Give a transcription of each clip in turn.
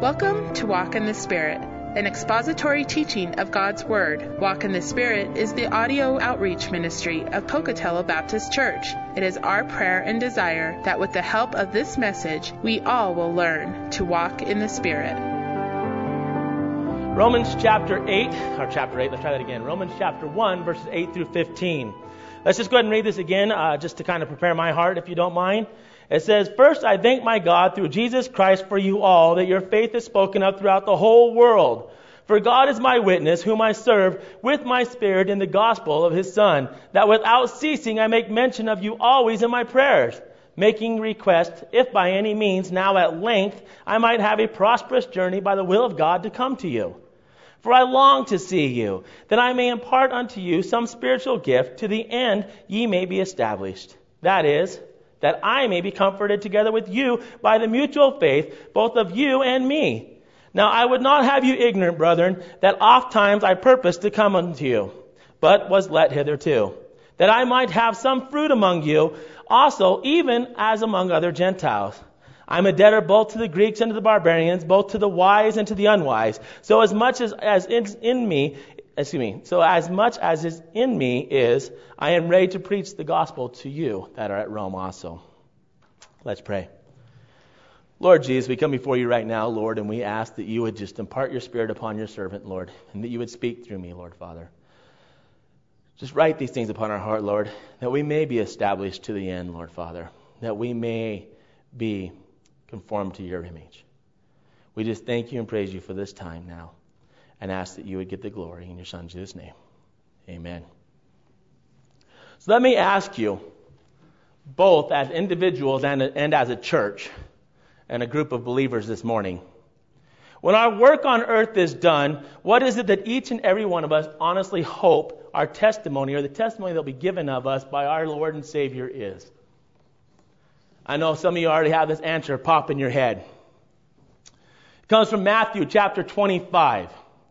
Welcome to Walk in the Spirit, an expository teaching of God's Word. Walk in the Spirit is the audio outreach ministry of Pocatello Baptist Church. It is our prayer and desire that with the help of this message, we all will learn to walk in the Spirit. Romans chapter 8, let's try that again. Romans chapter 1, verses 8 through 15. Let's just go ahead and read this again, just to kind of prepare my heart, if you don't mind. It says, "First I thank my God through Jesus Christ for you all, that your faith is spoken of throughout the whole world. For God is my witness, whom I serve with my spirit in the gospel of his Son, that without ceasing I make mention of you always in my prayers, making request, if by any means now at length I might have a prosperous journey by the will of God to come to you. For I long to see you, that I may impart unto you some spiritual gift, to the end ye may be established. That is, that I may be comforted together with you by the mutual faith, both of you and me. Now I would not have you ignorant, brethren, that oft times I purposed to come unto you, but was let hitherto, that I might have some fruit among you, also even as among other Gentiles. I am a debtor both to the Greeks and to the barbarians, both to the wise and to the unwise. So as much as is in me is, I am ready to preach the gospel to you that are at Rome also." Let's pray. Lord Jesus, we come before you right now, Lord, and we ask that you would just impart your spirit upon your servant, Lord, and that you would speak through me, Lord Father. Just write these things upon our heart, Lord, that we may be established to the end, Lord Father, that we may be conformed to your image. We just thank you and praise you for this time now, and ask that you would get the glory in your Son Jesus' name. Amen. So let me ask you, both as individuals and as a church and a group of believers this morning, when our work on earth is done, what is it that each and every one of us honestly hope our testimony, or the testimony that will be given of us by our Lord and Savior, is? I know some of you already have this answer pop in your head. It comes from Matthew chapter 25.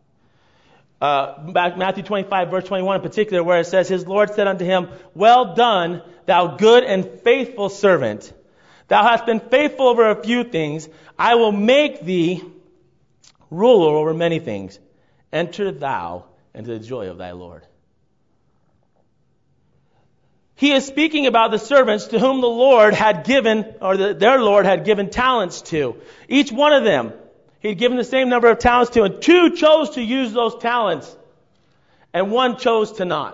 Matthew 25, verse 21 in particular, where it says, "His Lord said unto him, Well done, thou good and faithful servant. Thou hast been faithful over a few things. I will make thee ruler over many things. Enter thou into the joy of thy Lord." He is speaking about the servants to whom the Lord had given, or their Lord had given talents to. Each one of them, he had given the same number of talents to, and two chose to use those talents, and one chose to not.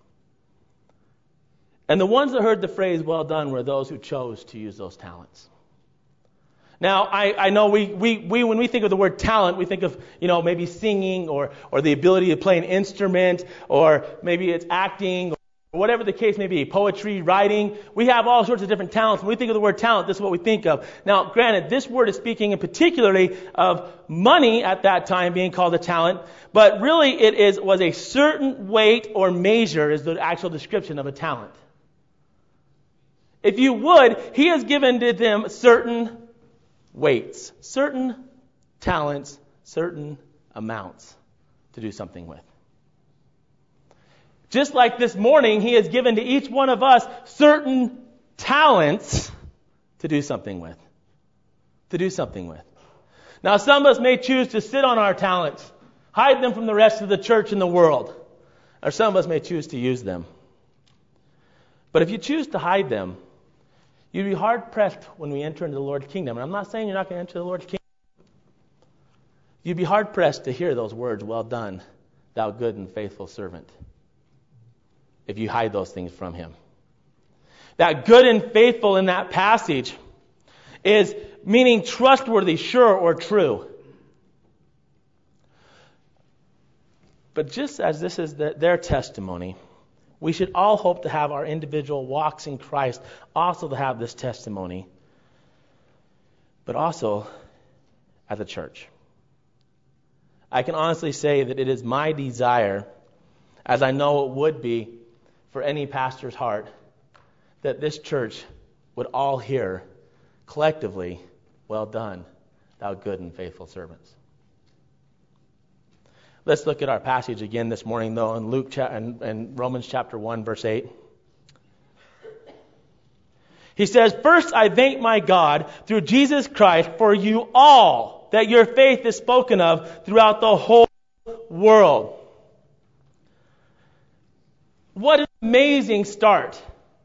And the ones that heard the phrase, "well done," were those who chose to use those talents. Now, I know we when we think of the word talent, we think of, maybe singing or the ability to play an instrument, or maybe it's acting, whatever the case may be, poetry, writing. We have all sorts of different talents. When we think of the word talent, this is what we think of. Now, granted, this word is speaking in particularly of money at that time being called a talent, but really it was a certain weight or measure is the actual description of a talent. If you would, he has given to them certain weights, certain talents, certain amounts to do something with. Just like this morning, he has given to each one of us certain talents to do something with. Now, some of us may choose to sit on our talents, hide them from the rest of the church and the world. Or some of us may choose to use them. But if you choose to hide them, you'd be hard-pressed when we enter into the Lord's kingdom. And I'm not saying you're not going to enter the Lord's kingdom. You'd be hard-pressed to hear those words, "Well done, thou good and faithful servant," if you hide those things from him. That good and faithful in that passage is meaning trustworthy, sure, or true. But just as this is their testimony, we should all hope to have our individual walks in Christ also to have this testimony, but also as a church. I can honestly say that it is my desire, as I know it would be for any pastor's heart, that this church would all hear collectively, "Well done, thou good and faithful servants." Let's look at our passage again this morning, though, in in Romans chapter 1, verse 8. He says, "First I thank my God through Jesus Christ for you all, that your faith is spoken of throughout the whole world. What an amazing start.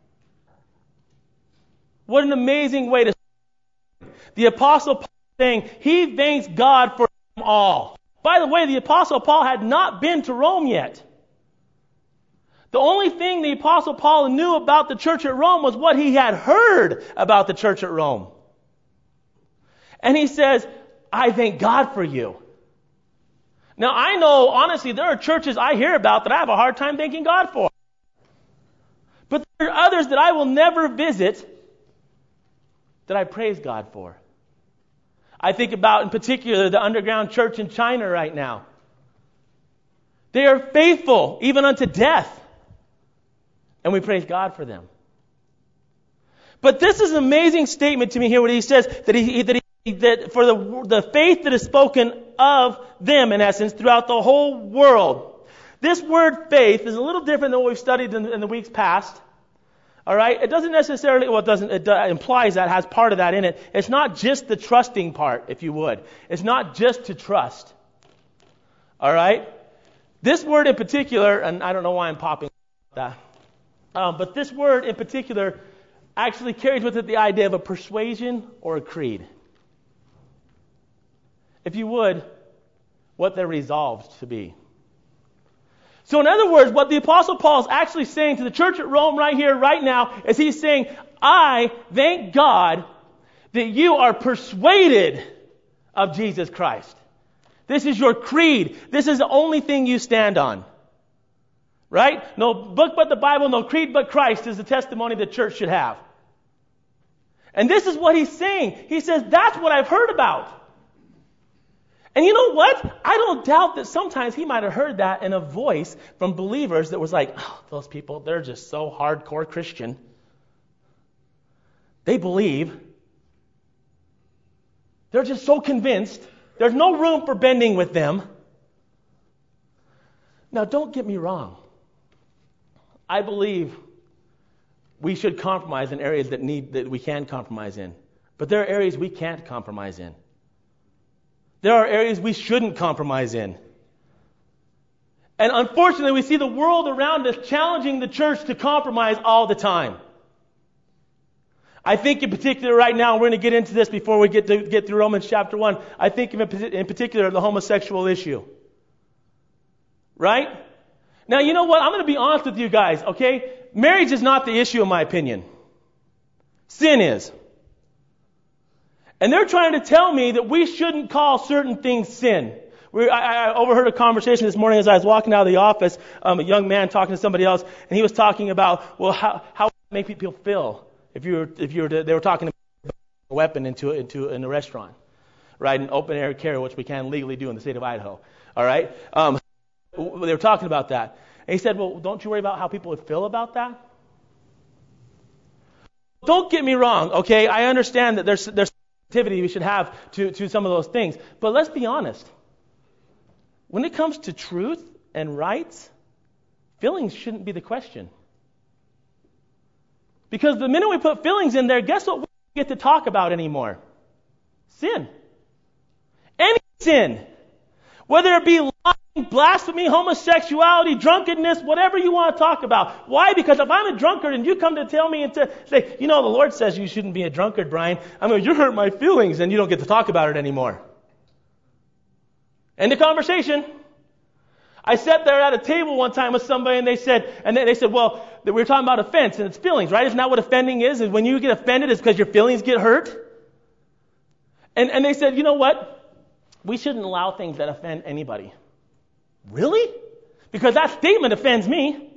What an amazing way to start. The Apostle Paul saying he thanks God for them all. By the way, the Apostle Paul had not been to Rome yet. The only thing the Apostle Paul knew about the church at Rome was what he had heard about the church at Rome. And he says, I thank God for you. Now, I know, honestly, there are churches I hear about that I have a hard time thanking God for. But there are others that I will never visit that I praise God for. I think about, in particular, the underground church in China right now. They are faithful, even unto death. And we praise God for them. But this is an amazing statement to me here, where he says that for the faith that is spoken of them, in essence, throughout the whole world. This word faith is a little different than what we've studied in the weeks past. All right? It doesn't necessarily, it implies that, has part of that in it. It's not just the trusting part, if you would. It's not just to trust. All right? This word in particular, and I don't know why I'm popping that. But this word in particular actually carries with it the idea of a persuasion or a creed. If you would, what they're resolved to be. So in other words, what the Apostle Paul is actually saying to the church at Rome right here, right now, is he's saying, I thank God that you are persuaded of Jesus Christ. This is your creed. This is the only thing you stand on. Right? No book but the Bible, no creed but Christ is the testimony the church should have. And this is what he's saying. He says, that's what I've heard about. And you know what? I don't doubt that sometimes he might have heard that in a voice from believers that was like, oh, those people, they're just so hardcore Christian. They believe. They're just so convinced. There's no room for bending with them. Now, don't get me wrong. I believe we should compromise in areas that we can compromise in. But there are areas we can't compromise in. There are areas we shouldn't compromise in. And unfortunately, we see the world around us challenging the church to compromise all the time. I think in particular right now, we're going to get into this before we get through Romans chapter 1. I think in particular the homosexual issue. Right? Now, you know what? I'm going to be honest with you guys, okay? Marriage is not the issue, in my opinion. Sin is. And they're trying to tell me that we shouldn't call certain things sin. I overheard a conversation this morning as I was walking out of the office, a young man talking to somebody else, and he was talking about, well, how would it make people feel if they were talking about a weapon in a restaurant, right? An open air carry, which we can legally do in the state of Idaho. All right? They were talking about that. And he said, well, don't you worry about how people would feel about that? Don't get me wrong, okay? I understand that there's sensitivity we should have to some of those things. But let's be honest. When it comes to truth and rights, feelings shouldn't be the question. Because the minute we put feelings in there, guess what we don't get to talk about anymore? Sin. Any sin. Whether it be lying, blasphemy, homosexuality, drunkenness, whatever you want to talk about. Why? Because if I'm a drunkard and you come to tell me and say, you know, the Lord says you shouldn't be a drunkard, Brian. I mean, you hurt my feelings and you don't get to talk about it anymore. End of conversation. I sat there at a table one time with somebody and they said, well, we were talking about offense and it's feelings, right? Isn't that what offending is? Is when you get offended, it's because your feelings get hurt. And they said, you know what? We shouldn't allow things that offend anybody. Really? Because that statement offends me.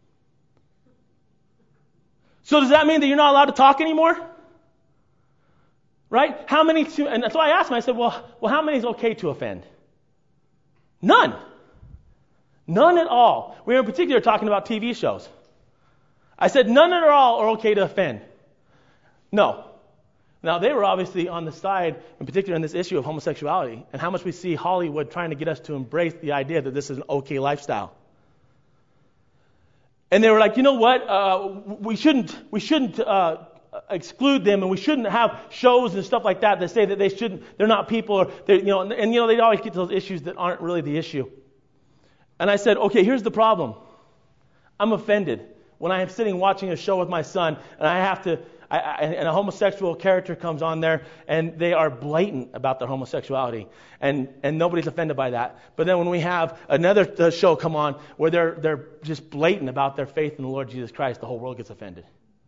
So does that mean that you're not allowed to talk anymore? Right? And so I asked him, I said, well, how many is okay to offend? None. None at all. We were in particular talking about TV shows. I said none at all are okay to offend. No. Now, they were obviously on the side, in particular in this issue of homosexuality, and how much we see Hollywood trying to get us to embrace the idea that this is an okay lifestyle. And they were like, you know what? We shouldn't exclude them, and we shouldn't have shows and stuff like that say that they're not people, or they always get to those issues that aren't really the issue. And I said, okay, here's the problem. I'm offended when I am sitting watching a show with my son, and and a homosexual character comes on there, and they are blatant about their homosexuality, and nobody's offended by that. But then when we have another show come on where they're just blatant about their faith in the Lord Jesus Christ, the whole world gets offended.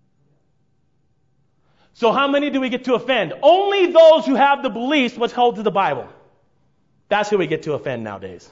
So how many do we get to offend? Only those who have the beliefs what's held to the Bible. That's who we get to offend nowadays,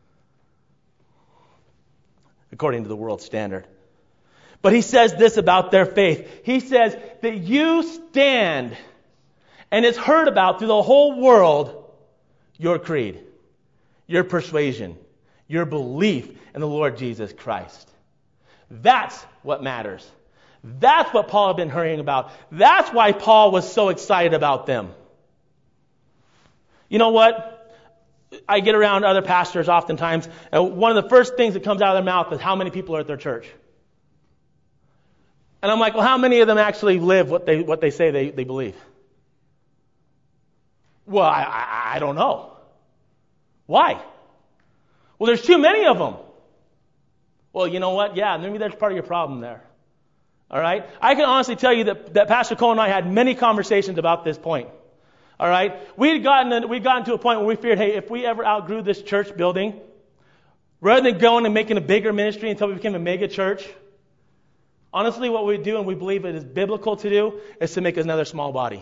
according to the world standard. But he says this about their faith. He says that you stand, and it's heard about through the whole world, your creed, your persuasion, your belief in the Lord Jesus Christ. That's what matters. That's what Paul had been hurrying about. That's why Paul was so excited about them. You know what? I get around other pastors oftentimes, and one of the first things that comes out of their mouth is how many people are at their church. And I'm like, well, how many of them actually live what they say they believe? Well, I don't know. Why? Well, there's too many of them. Well, you know what? Yeah, maybe that's part of your problem there. All right? I can honestly tell you that Pastor Cole and I had many conversations about this point. All right? We'd gotten to a point where we feared, hey, if we ever outgrew this church building, rather than going and making a bigger ministry until we became a mega church, honestly, what we do, and we believe it is biblical to do, is to make another small body.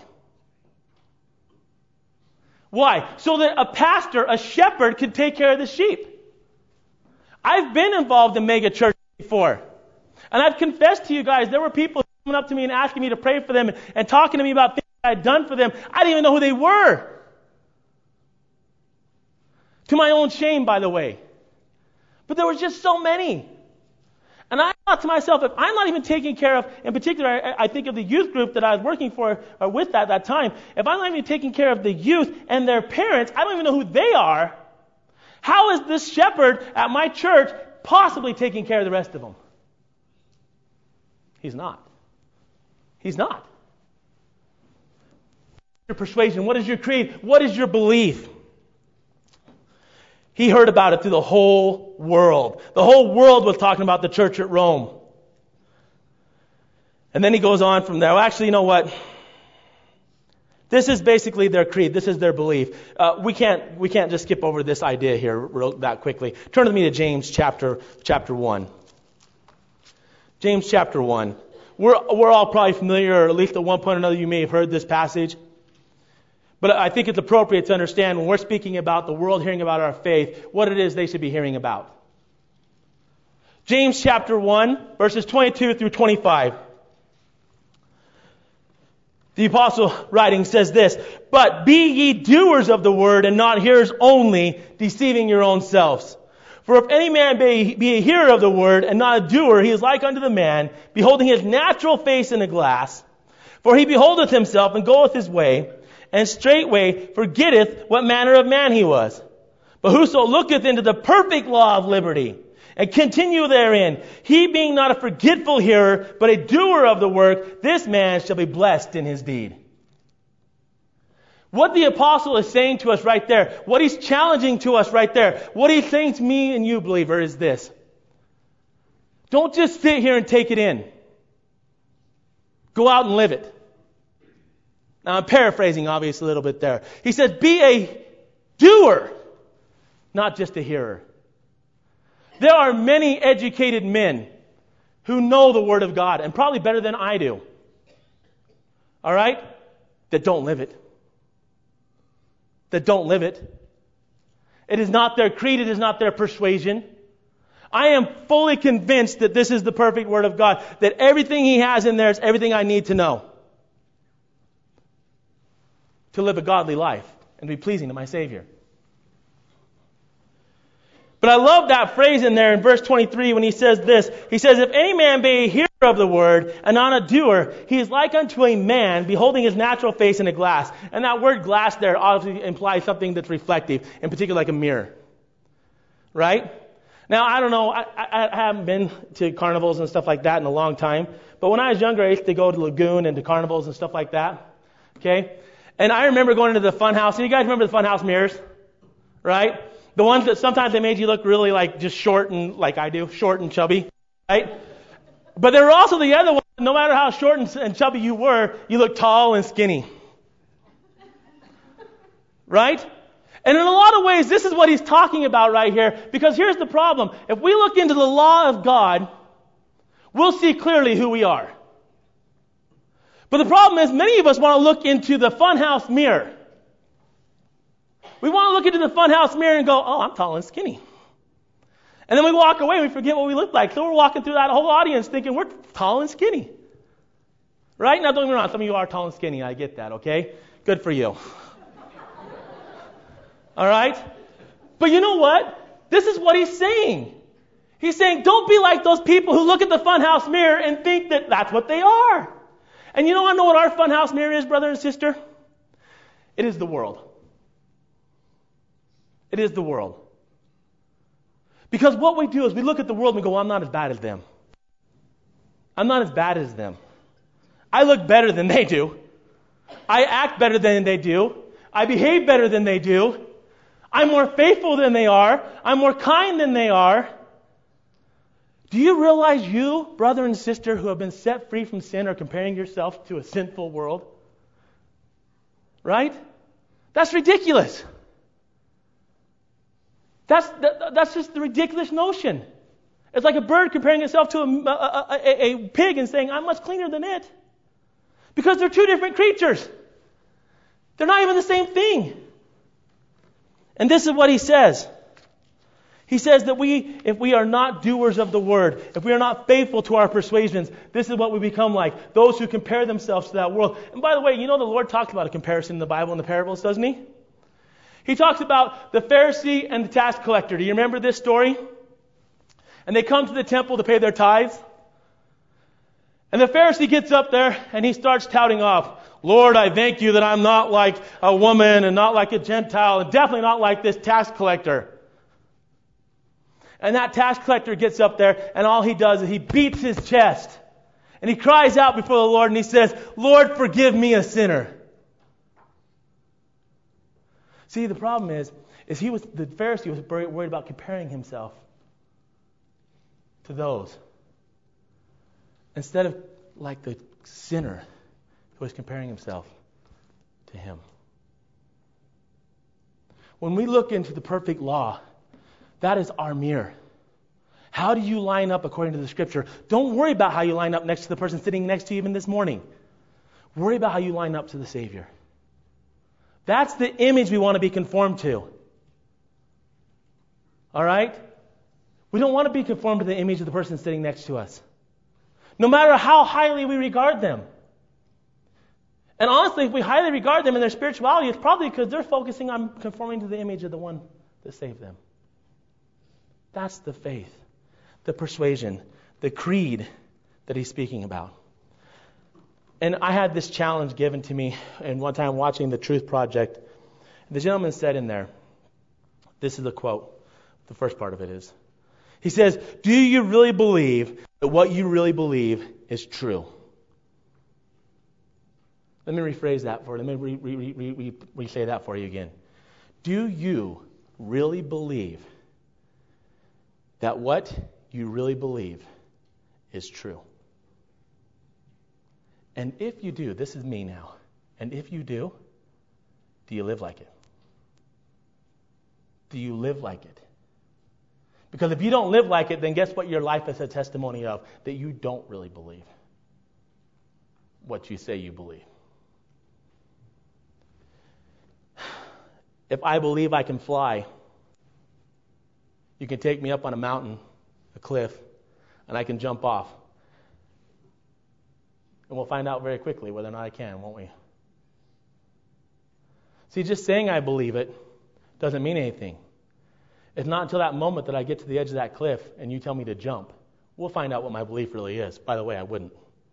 Why? So that a pastor, a shepherd, can take care of the sheep. I've been involved in mega churches before. And I've confessed to you guys, there were people coming up to me and asking me to pray for them and talking to me about things I had done for them. I didn't even know who they were. To my own shame, by the way. But there was just so many. And I thought to myself, if I'm not even taking care of, in particular, I think of the youth group that I was working for or with at that time, if I'm not even taking care of the youth and their parents, I don't even know who they are, how is this shepherd at my church possibly taking care of the rest of them? He's not. He's not. Your persuasion, what is your creed? What is your belief? He heard about it through the whole world. The whole world was talking about the church at Rome. And then he goes on from there. Well, actually, you know what? This is basically their creed. This is their belief. We can't just skip over this idea here that quickly. Turn with me to James chapter 1. James chapter 1. We're all probably familiar, or at least at one point or another you may have heard this passage. But I think it's appropriate to understand when we're speaking about the world hearing about our faith, what it is they should be hearing about. James chapter 1, verses 22 through 25. The apostle writing says this, "But be ye doers of the word, and not hearers only, deceiving your own selves. For if any man be a hearer of the word, and not a doer, he is like unto the man, beholding his natural face in a glass. For he beholdeth himself, and goeth his way, and straightway forgetteth what manner of man he was. But whoso looketh into the perfect law of liberty, and continue therein, he being not a forgetful hearer, but a doer of the work, this man shall be blessed in his deed." What the apostle is saying to us right there, what he's challenging to us right there, what he's saying to me and you, believer, is this. Don't just sit here and take it in. Go out and live it. Now, I'm paraphrasing, obviously, a little bit there. He says, be a doer, not just a hearer. There are many educated men who know the Word of God, and probably better than I do. All right? That don't live it. That don't live it. It is not their creed. It is not their persuasion. I am fully convinced that this is the perfect Word of God, that everything He has in there is everything I need to know to live a godly life and be pleasing to my Savior. But I love that phrase in there in verse 23 when he says this. He says, "If any man be a hearer of the word and not a doer, he is like unto a man beholding his natural face in a glass." And that word glass there obviously implies something that's reflective, in particular like a mirror. Right? Now, I don't know, I haven't been to carnivals and stuff like that in a long time, but when I was younger, I used to go to Lagoon and to carnivals and stuff like that, okay? And I remember going into the fun house, and you guys remember the fun house mirrors, right? The ones that sometimes they made you look really like just short and, like I do, short and chubby, right? But there were also the other ones, no matter how short and chubby you were, you looked tall and skinny, right? And in a lot of ways, this is what he's talking about right here. Because here's the problem. If we look into the law of God, we'll see clearly who we are. But the problem is, many of us want to look into the funhouse mirror. We want to look into the funhouse mirror and go, oh, I'm tall and skinny. And then we walk away and we forget what we look like. So we're walking through that whole audience thinking we're tall and skinny. Right? Now, don't get me wrong. Some of you are tall and skinny. I get that, okay? Good for you. All right? But you know what? This is what he's saying. He's saying, don't be like those people who look at the funhouse mirror and think that that's what they are. And you know what our funhouse mirror is, brother and sister? It is the world. It is the world. Because what we do is we look at the world and we go, well, I'm not as bad as them. I'm not as bad as them. I look better than they do. I act better than they do. I behave better than they do. I'm more faithful than they are. I'm more kind than they are. Do you realize you, brother and sister, who have been set free from sin, are comparing yourself to a sinful world? Right? That's ridiculous. That's just the ridiculous notion. It's like a bird comparing itself to a pig and saying, I'm much cleaner than it. Because they're two different creatures. They're not even the same thing. And this is what he says. He says that if we are not doers of the word, if we are not faithful to our persuasions, this is what we become like. Those who compare themselves to that world. And by the way, you know the Lord talks about a comparison in the Bible in the parables, doesn't he? He talks about the Pharisee and the tax collector. Do you remember this story? And they come to the temple to pay their tithes. And the Pharisee gets up there and he starts touting off, Lord, I thank you that I'm not like a woman and not like a Gentile and definitely not like this tax collector. And that tax collector gets up there and all he does is he beats his chest. And he cries out before the Lord and he says, Lord, forgive me a sinner. See, the problem is the Pharisee was very worried about comparing himself to those. Instead of like the sinner who was comparing himself to him. When we look into the perfect law, that is our mirror. How do you line up according to the Scripture? Don't worry about how you line up next to the person sitting next to you even this morning. Worry about how you line up to the Savior. That's the image we want to be conformed to. All right? We don't want to be conformed to the image of the person sitting next to us. No matter how highly we regard them. And honestly, if we highly regard them in their spirituality, it's probably because they're focusing on conforming to the image of the one that saved them. That's the faith, the persuasion, the creed that he's speaking about. And I had this challenge given to me, and one time watching the Truth Project, the gentleman said in there, this is the quote, the first part of it is, he says, do you really believe that what you really believe is true? Let me rephrase that for you. Let me re-say that for you again. Do you really believe that what you really believe is true? And if you do, this is me now, and if you do you live like it? Do you live like it? Because if you don't live like it, then guess what your life is a testimony of? That you don't really believe what you say you believe. If I believe I can fly, you can take me up on a mountain, a cliff, and I can jump off. And we'll find out very quickly whether or not I can, won't we? See, just saying I believe it doesn't mean anything. It's not until that moment that I get to the edge of that cliff and you tell me to jump. We'll find out what my belief really is. By the way, I wouldn't.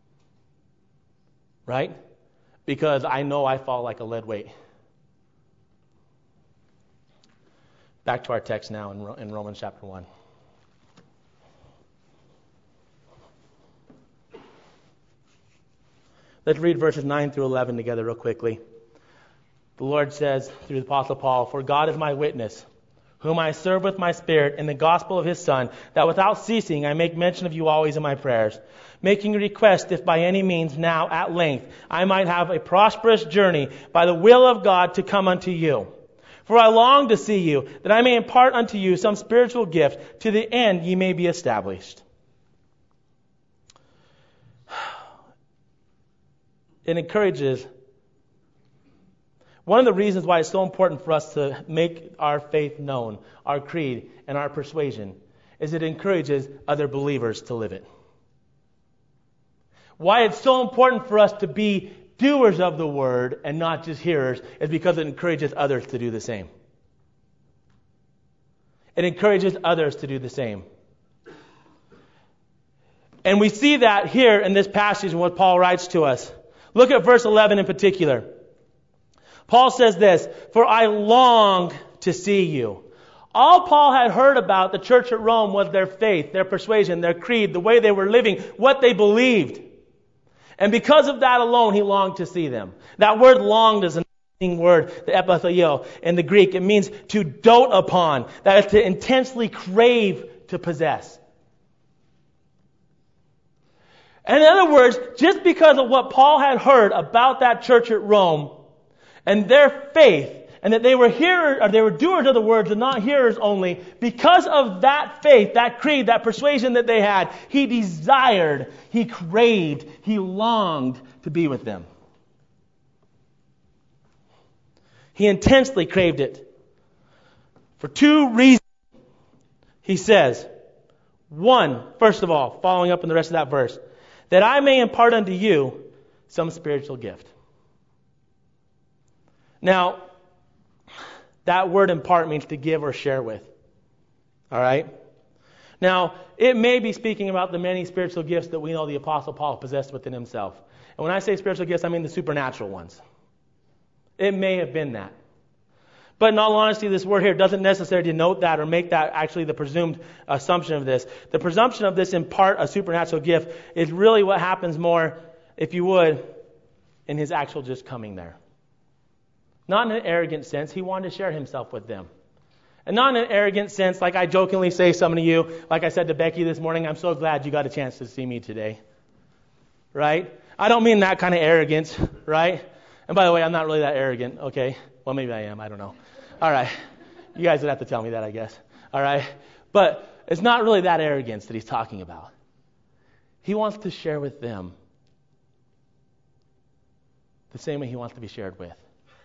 Right? Because I know I fall like a lead weight. Back to our text now in Romans chapter 1. Let's read verses 9 through 11 together real quickly. The Lord says through the Apostle Paul, "For God is my witness, whom I serve with my spirit in the gospel of his Son, that without ceasing I make mention of you always in my prayers, making request if by any means now at length I might have a prosperous journey by the will of God to come unto you. For I long to see you, that I may impart unto you some spiritual gift, to the end ye may be established." It encourages. One of the reasons why it's so important for us to make our faith known, our creed, and our persuasion, is it encourages other believers to live it. Why it's so important for us to be doers of the word and not just hearers is because it encourages others to do the same. It encourages others to do the same. And we see that here in this passage and what Paul writes to us. Look at verse 11 in particular. Paul says this, "For I long to see you." All Paul had heard about the church at Rome was their faith, their persuasion, their creed, the way they were living, what they believed. And because of that alone, he longed to see them. That word longed is an interesting word, the epitheo in the Greek. It means to dote upon, that is to intensely crave to possess. And in other words, just because of what Paul had heard about that church at Rome and their faith, and that they were hearers, or they were doers of the words and not hearers only, because of that faith, that creed, that persuasion that they had, he desired, he craved, he longed to be with them. He intensely craved it. For two reasons, he says. One, first of all, following up in the rest of that verse, that I may impart unto you some spiritual gift. Now, that word impart means to give or share with. All right? Now, it may be speaking about the many spiritual gifts that we know the Apostle Paul possessed within himself. And when I say spiritual gifts, I mean the supernatural ones. It may have been that. But in all honesty, this word here doesn't necessarily denote that or make that actually the presumed assumption of this. The presumption of this impart a supernatural gift is really what happens more, if you would, in his actual just coming there. Not in an arrogant sense. He wanted to share himself with them. And not in an arrogant sense, like I jokingly say some of you, like I said to Becky this morning, I'm so glad you got a chance to see me today. Right? I don't mean that kind of arrogance, right? And by the way, I'm not really that arrogant, okay? Well, maybe I am. I don't know. All right. You guys would have to tell me that, I guess. All right. But it's not really that arrogance that he's talking about. He wants to share with them the same way he wants to be shared with.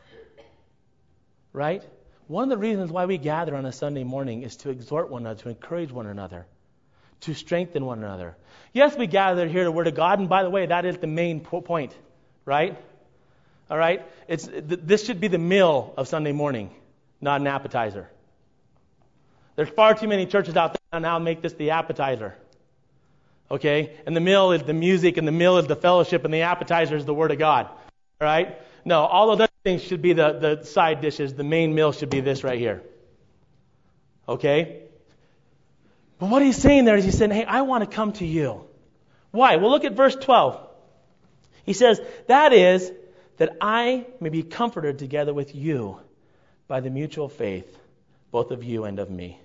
Right? One of the reasons why we gather on a Sunday morning is to exhort one another, to encourage one another, to strengthen one another. Yes, we gather here to the Word of God, and by the way, that is the main point, right? All right? This should be the meal of Sunday morning, not an appetizer. There's far too many churches out there now make this the appetizer. Okay? And the meal is the music, and the meal is the fellowship, and the appetizer is the Word of God. All right? No, all of those things should be the side dishes. The main meal should be this right here. Okay? But what he's saying there is he's saying, hey, I want to come to you. Why? Well, look at verse 12. He says, that is, that I may be comforted together with you by the mutual faith, both of you and of me.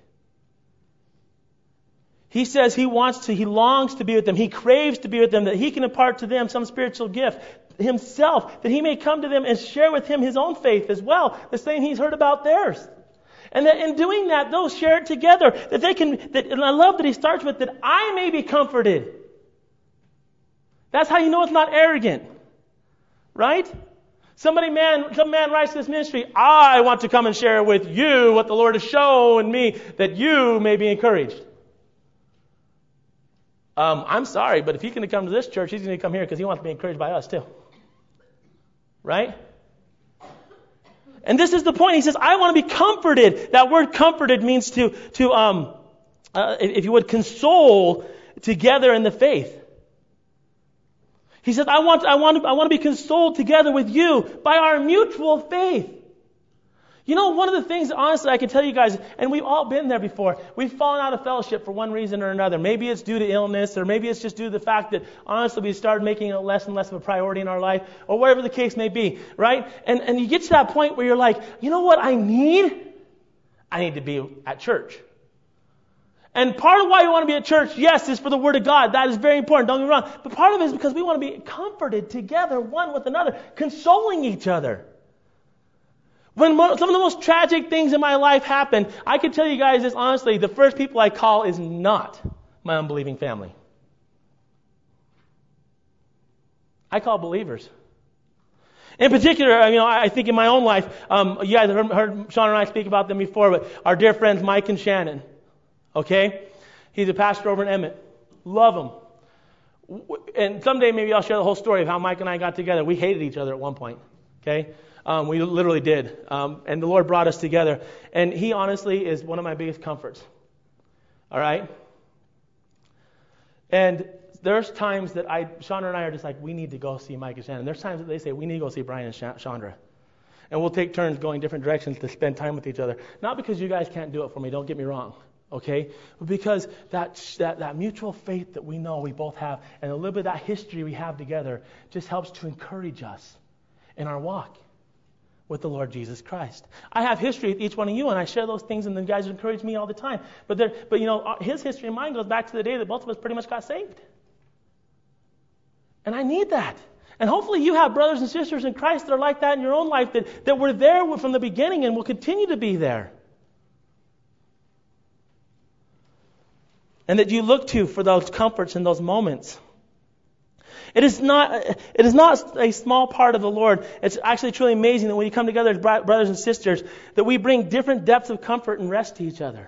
He says he longs to be with them. He craves to be with them, that he can impart to them some spiritual gift himself, that he may come to them and share with him his own faith as well, the same he's heard about theirs. And that in doing that, they'll share it together. And I love that he starts with that I may be comforted. That's how you know it's not arrogant. Right? Some man writes to this ministry, I want to come and share with you what the Lord has shown me, that you may be encouraged. I'm sorry, but if he's going to come to this church, he's going to come here because he wants to be encouraged by us too. Right? And this is the point. He says, I want to be comforted. That word comforted means to if you would, console together in the faith. He says, I want to be consoled together with you by our mutual faith. You know, one of the things, honestly, I can tell you guys, and we've all been there before, we've fallen out of fellowship for one reason or another. Maybe it's due to illness, or maybe it's just due to the fact that, honestly, we started making it less and less of a priority in our life, or whatever the case may be, right? And you get to that point where you're like, you know what I need? I need to be at church. And part of why you want to be at church, yes, is for the Word of God. That is very important, don't get me wrong. But part of it is because we want to be comforted together, one with another, consoling each other. When some of the most tragic things in my life happen, I can tell you guys this honestly, the first people I call is not my unbelieving family. I call believers. In particular, I think in my own life, you guys have heard Sean and I speak about them before, but our dear friends Mike and Shannon. Okay? He's a pastor over in Emmett. Love him. And someday maybe I'll share the whole story of how Mike and I got together. We hated each other at one point. Okay? We literally did. And the Lord brought us together. And he honestly is one of my biggest comforts. All right? And there's times that Chandra and I are just like, we need to go see Mike and Shannon. There's times that they say, we need to go see Brian and Chandra. And we'll take turns going different directions to spend time with each other. Not because you guys can't do it for me, don't get me wrong. Okay? But because that mutual faith that we know we both have, and a little bit of that history we have together, just helps to encourage us in our walk with the Lord Jesus Christ. I have history with each one of you, and I share those things, and the guys encourage me all the time. But his history and mine goes back to the day that both of us pretty much got saved. And I need that. And hopefully you have brothers and sisters in Christ that are like that in your own life, that were there from the beginning and will continue to be there. And that you look to for those comforts in those moments. It is not a small part of the Lord. It's actually truly amazing that when you come together as brothers and sisters, that we bring different depths of comfort and rest to each other.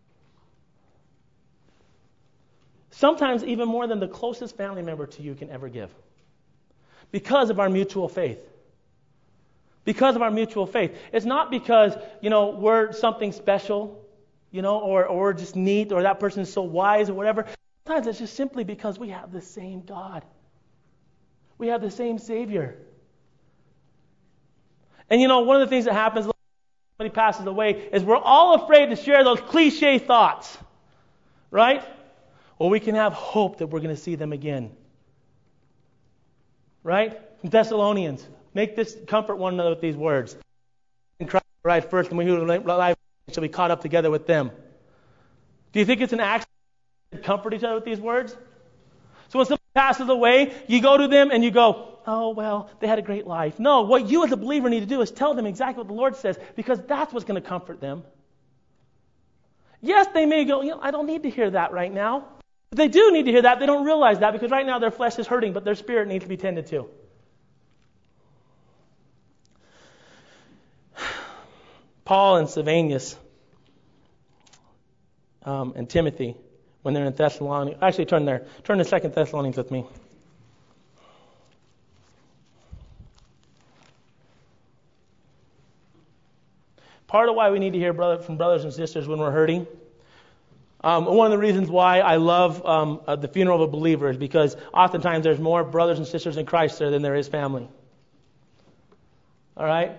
Sometimes even more than the closest family member to you can ever give. Because of our mutual faith. Because of our mutual faith. It's not because, we're something special, or we're just neat, or that person is so wise or whatever. Sometimes it's just simply because we have the same God. We have the same Savior. And one of the things that happens when somebody passes away is we're all afraid to share those cliche thoughts. Right? Well, we can have hope that we're going to see them again. Right? From Thessalonians, make this comfort one another with these words. In Christ right first, and we who live shall be caught up together with them. Do you think it's an accident to comfort each other with these words? So when somebody passes away, you go to them and you go, oh, well, they had a great life. No, what you as a believer need to do is tell them exactly what the Lord says, because that's what's going to comfort them. Yes, they may go, I don't need to hear that right now. But they do need to hear that. They don't realize that because right now their flesh is hurting, but their spirit needs to be tended to. Paul and Silvanus and Timothy, when they're in Thessalonians. Actually, turn to 2 Thessalonians with me. Part of why we need to hear from brothers and sisters when we're hurting. One of the reasons why I love the funeral of a believer is because oftentimes there's more brothers and sisters in Christ there than there is family. All right?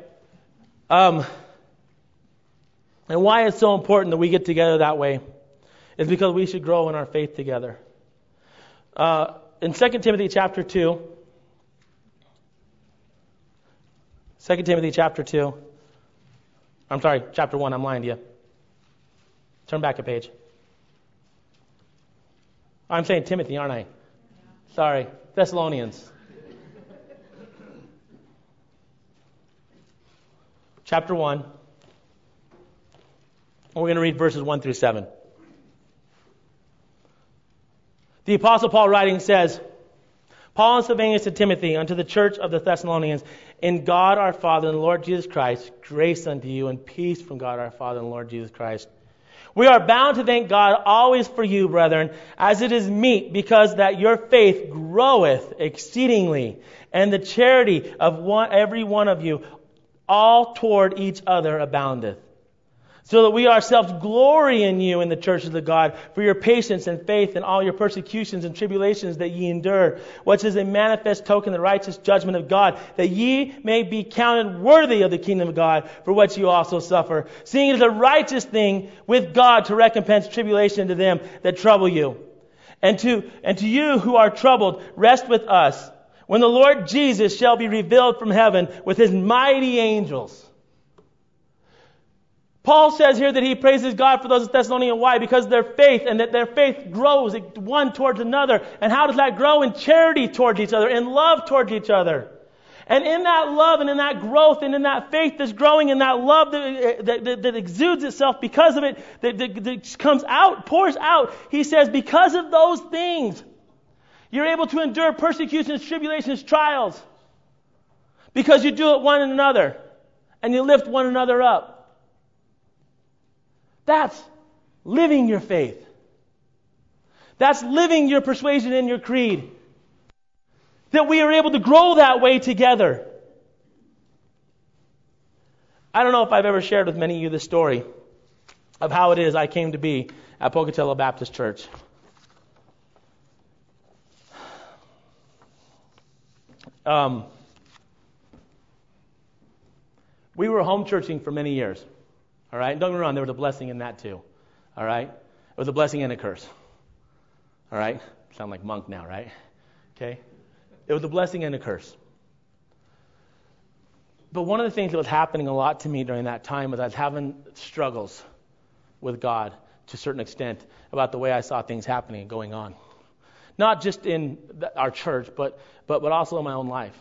And why it's so important that we get together that way is because we should grow in our faith together. In 2 Timothy chapter 2, 2 Timothy chapter 2, I'm sorry, chapter 1, I'm lying to you. Turn back a page. I'm saying Timothy, aren't I? Sorry, Thessalonians. Chapter 1. And we're going to read verses 1 through 7. The Apostle Paul writing says, Paul and Silvanus to Timothy, unto the church of the Thessalonians, in God our Father and the Lord Jesus Christ, grace unto you and peace from God our Father and the Lord Jesus Christ. We are bound to thank God always for you, brethren, as it is meet, because that your faith groweth exceedingly, and the charity of every one of you all toward each other aboundeth. so that we ourselves glory in you in the churches of God, for your patience and faith and all your persecutions and tribulations that ye endure, which is a manifest token of the righteous judgment of God, that ye may be counted worthy of the kingdom of God, for which you also suffer, seeing it is a righteous thing with God to recompense tribulation to them that trouble you. And to you who are troubled, rest with us, when the Lord Jesus shall be revealed from heaven with his mighty angels. Paul says here that he praises God for those Thessalonians. Why? Because their faith, and that their faith grows one towards another. And how does that grow? In charity towards each other, in love towards each other. And in that love and in that growth and in that faith that's growing, in that love that exudes itself because of it, that comes out, pours out, he says, because of those things, you're able to endure persecutions, tribulations, trials. Because you do it one another. And you lift one another up. That's living your faith. That's living your persuasion and your creed. That we are able to grow that way together. I don't know if I've ever shared with many of you the story of how it is I came to be at Pocatello Baptist Church. We were home churching for many years. All right? Don't get me wrong, there was a blessing in that too. All right? It was a blessing and a curse. All right? Sound like monk now, right? Okay? It was a blessing and a curse. But one of the things that was happening a lot to me during that time was I was having struggles with God to a certain extent about the way I saw things happening and going on. Not just in our church, but also in my own life.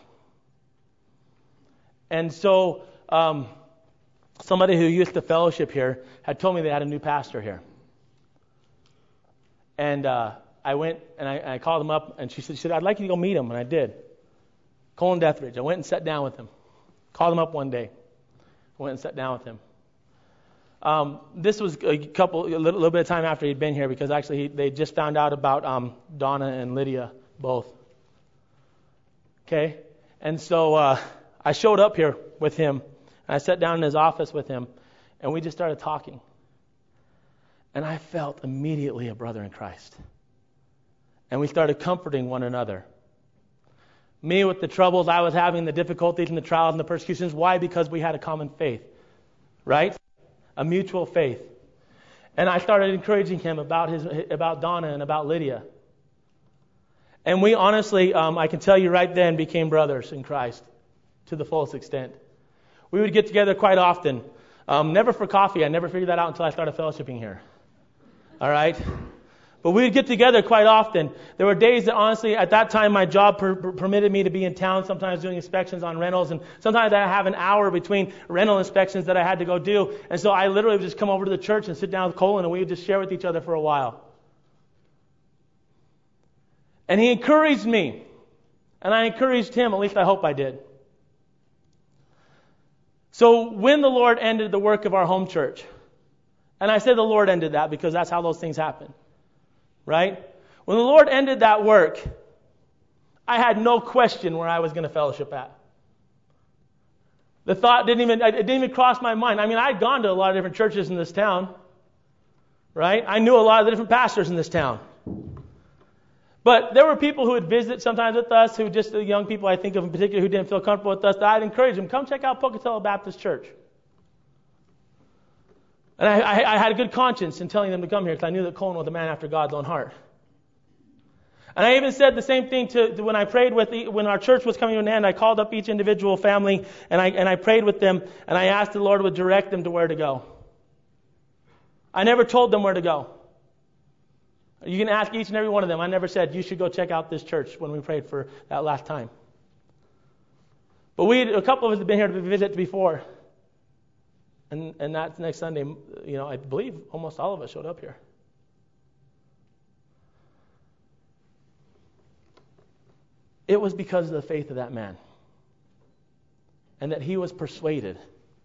And so, somebody who used to fellowship here had told me they had a new pastor here. And I went and I called him up, and she said, I'd like you to go meet him. And I did. Colin Deathridge. I went and sat down with him. Called him up one day. I went and sat down with him. This was a little bit of time after he'd been here, because actually they just found out about Donna and Lydia both. Okay? And so I showed up here with him. And I sat down in his office with him, and we just started talking. And I felt immediately a brother in Christ. And we started comforting one another. Me with the troubles I was having, the difficulties and the trials and the persecutions. Why? Because we had a common faith. Right? A mutual faith. And I started encouraging him about Donna and about Lydia. And we honestly, I can tell you right then, became brothers in Christ to the fullest extent. We would get together quite often. Never for coffee. I never figured that out until I started fellowshipping here. All right? But we would get together quite often. There were days that honestly, at that time, my job permitted me to be in town, sometimes doing inspections on rentals. And sometimes I have an hour between rental inspections that I had to go do. And so I literally would just come over to the church and sit down with Colin, and we would just share with each other for a while. And he encouraged me. And I encouraged him. At least I hope I did. So when the Lord ended the work of our home church, and I say the Lord ended that because that's how those things happen, right? When the Lord ended that work, I had no question where I was going to fellowship at. The thought didn't even cross my mind. I mean, I'd gone to a lot of different churches in this town, right? I knew a lot of the different pastors in this town. But there were people who would visit sometimes with us, who just the young people I think of in particular who didn't feel comfortable with us, that I'd encourage them, come check out Pocatello Baptist Church. And I had a good conscience in telling them to come here because I knew that Colin was a man after God's own heart. And I even said the same thing to when I prayed when our church was coming to an end. I called up each individual family and I prayed with them, and I asked the Lord would direct them to where to go. I never told them where to go. You can ask each and every one of them. I never said, you should go check out this church when we prayed for that last time. But a couple of us had been here to visit before. And that next Sunday, I believe almost all of us showed up here. It was because of the faith of that man. And that he was persuaded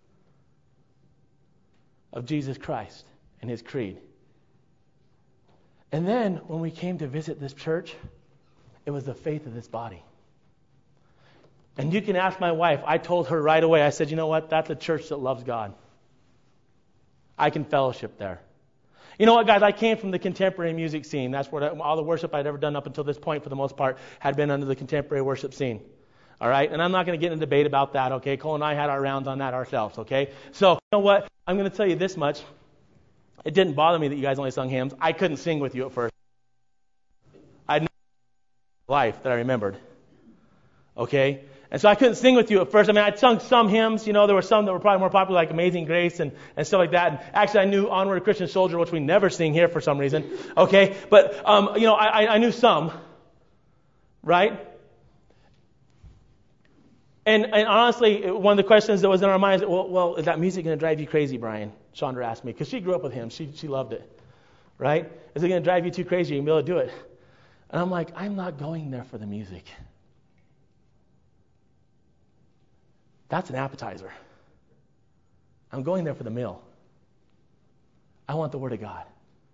of Jesus Christ and his creed. And then, when we came to visit this church, it was the faith of this body. And you can ask my wife. I told her right away, I said, you know what? That's a church that loves God. I can fellowship there. You know what, guys? I came from the contemporary music scene. That's where all the worship I'd ever done up until this point, for the most part, had been under the contemporary worship scene. All right? And I'm not going to get in a debate about that, okay? Cole and I had our rounds on that ourselves, okay? So, you know what? I'm going to tell you this much. It didn't bother me that you guys only sung hymns. I couldn't sing with you at first. I had life that I remembered. Okay? And so I couldn't sing with you at first. I mean, I'd sung some hymns. You know, there were some that were probably more popular, like Amazing Grace and stuff like that. And actually, I knew Onward, Christian Soldier, which we never sing here for some reason. Okay? But, you know, I knew some. Right? And honestly, one of the questions that was in our minds, well, is that music going to drive you crazy, Brian? Chandra asked me, because she grew up with him. She loved it. Right? Is it going to drive you too crazy? You're going to be able to do it. And I'm like, I'm not going there for the music. That's an appetizer. I'm going there for the meal. I want the Word of God.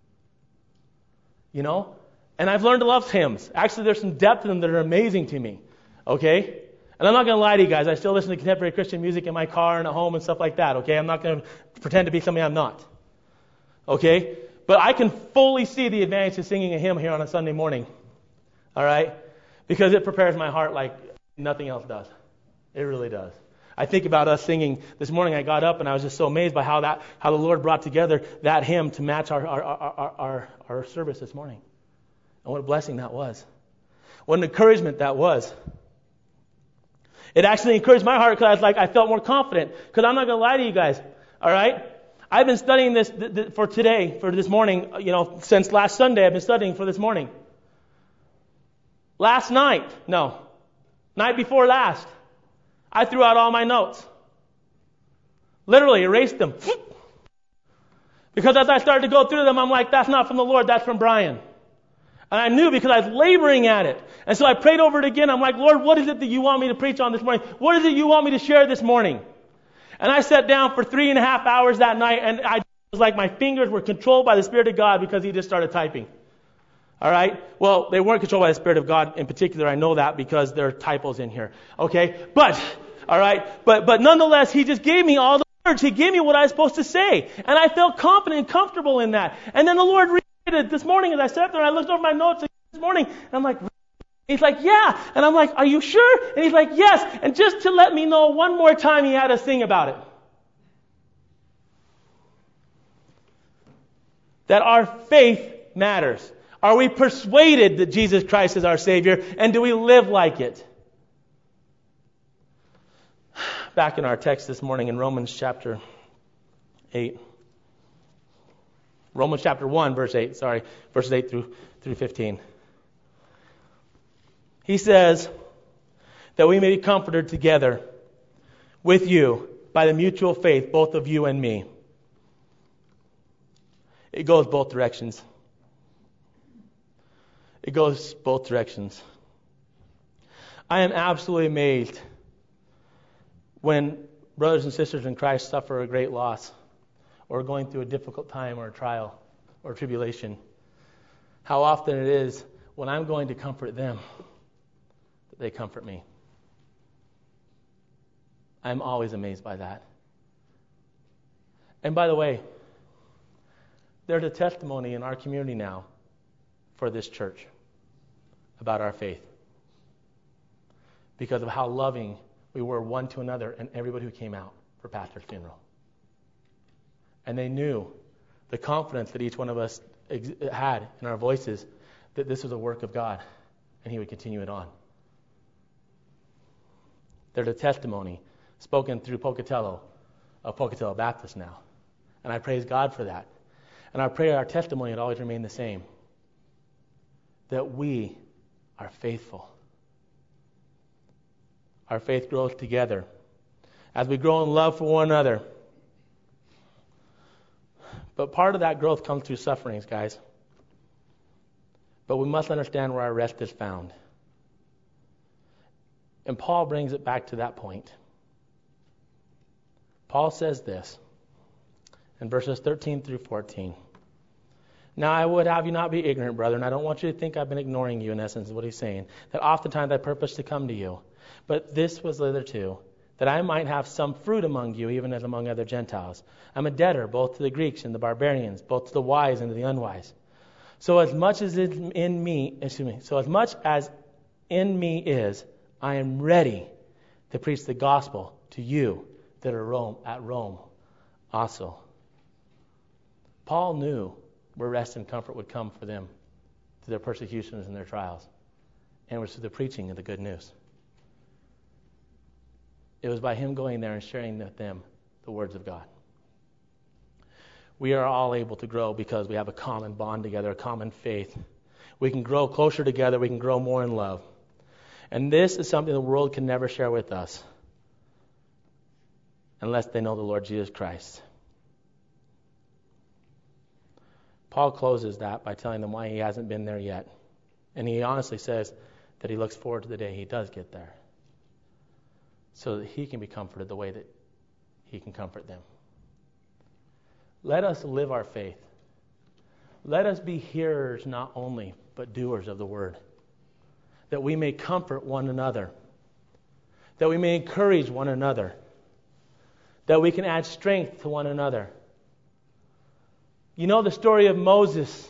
You know? And I've learned to love hymns. Actually, there's some depth in them that are amazing to me. Okay? And I'm not going to lie to you guys. I still listen to contemporary Christian music in my car and at home and stuff like that. Okay? I'm not going to pretend to be something I'm not. Okay? But I can fully see the advantage of singing a hymn here on a Sunday morning. All right? Because it prepares my heart like nothing else does. It really does. I think about us singing this morning. I got up and I was just so amazed by how the Lord brought together that hymn to match our service this morning. And what a blessing that was. What an encouragement that was. It actually encouraged my heart because I felt more confident. Because I'm not going to lie to you guys. All right? I've been studying this for today, for this morning, you know, since last Sunday. I've been studying for this morning. Night before last, I threw out all my notes. Literally erased them. Because as I started to go through them, I'm like, that's not from the Lord, that's from Brian. And I knew because I was laboring at it. And so I prayed over it again. I'm like, Lord, what is it that you want me to preach on this morning? What is it you want me to share this morning? And I sat down for 3.5 hours that night, and I was like my fingers were controlled by the Spirit of God because he just started typing. All right? Well, they weren't controlled by the Spirit of God in particular. I know that because there are typos in here. Okay? But, all right? But nonetheless, he just gave me all the words. He gave me what I was supposed to say. And I felt confident and comfortable in that. And then the Lord reiterated this morning as I sat there and I looked over my notes this morning. And I'm like, he's like, yeah. And I'm like, are you sure? And he's like, yes. And just to let me know one more time, he had us sing about it. That our faith matters. Are we persuaded that Jesus Christ is our Savior? And do we live like it? Back in our text this morning in Romans chapter 8. Romans chapter 1, verse 8. Verses 8 through 15. He says that we may be comforted together with you by the mutual faith, both of you and me. It goes both directions. It goes both directions. I am absolutely amazed when brothers and sisters in Christ suffer a great loss or are going through a difficult time or a trial or tribulation. How often it is when I'm going to comfort them that they comfort me. I'm always amazed by that. And by the way, there's a testimony in our community now for this church about our faith because of how loving we were one to another and everybody who came out for Pastor's funeral. And they knew the confidence that each one of us had in our voices that this was a work of God and he would continue it on. There's a testimony spoken through Pocatello of Pocatello Baptist now. And I praise God for that. And I pray our testimony would always remain the same. That we are faithful. Our faith grows together. As we grow in love for one another. But part of that growth comes through sufferings, guys. But we must understand where our rest is found. And Paul brings it back to that point. Paul says this in verses 13 through 14. Now I would have you not be ignorant, brethren. I don't want you to think I've been ignoring you, in essence, is what he's saying. That oftentimes I purpose to come to you. But this was hitherto, that I might have some fruit among you, even as among other Gentiles. I'm a debtor both to the Greeks and the barbarians, both to the wise and to the unwise. So as much as in me is, I am ready to preach the gospel to you that are at Rome also. Paul knew where rest and comfort would come for them through their persecutions and their trials, and it was through the preaching of the good news. It was by him going there and sharing with them the words of God. We are all able to grow because we have a common bond together, a common faith. We can grow closer together. We can grow more in love. And this is something the world can never share with us unless they know the Lord Jesus Christ. Paul closes that by telling them why he hasn't been there yet. And he honestly says that he looks forward to the day he does get there, so that he can be comforted the way that he can comfort them. Let us live our faith. Let us be hearers not only, but doers of the word, that we may comfort one another, that we may encourage one another, that we can add strength to one another. You know the story of Moses,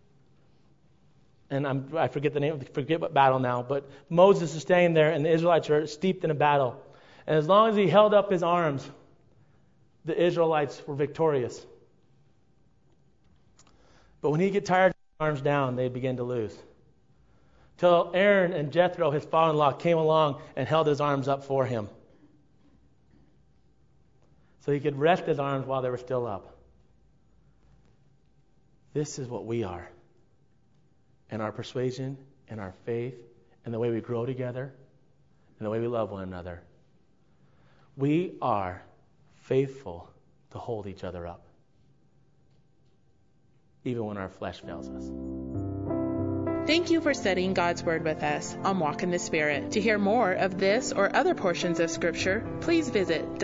and I forget the name, forget what battle now, but Moses is standing there and the Israelites are steeped in a battle. And as long as he held up his arms, the Israelites were victorious. But when he get tired of his arms down, they begin to lose. Till Aaron and Jethro, his father-in-law, came along and held his arms up for him, so he could rest his arms while they were still up. This is what we are. And our persuasion and our faith and the way we grow together and the way we love one another. We are faithful to hold each other up, even when our flesh fails us. Thank you for studying God's Word with us on Walk in the Spirit. To hear more of this or other portions of Scripture, please visit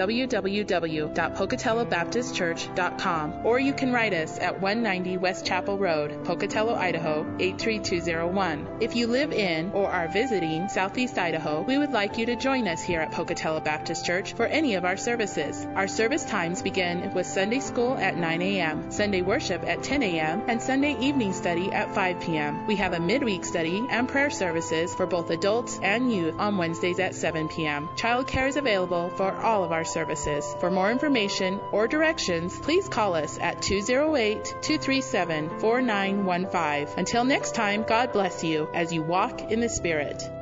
www.pocatellobaptistchurch.com, or you can write us at 190 West Chapel Road, Pocatello, Idaho 83201. If you live in or are visiting Southeast Idaho, we would like you to join us here at Pocatello Baptist Church for any of our services. Our service times begin with Sunday school at 9 a.m., Sunday worship at 10 a.m., and Sunday evening study at 5 p.m. We have a midweek study and prayer services for both adults and youth on Wednesdays at 7 p.m. Childcare is available for all of our services. For more information or directions, please call us at 208-237-4915. Until next time, God bless you as you walk in the Spirit.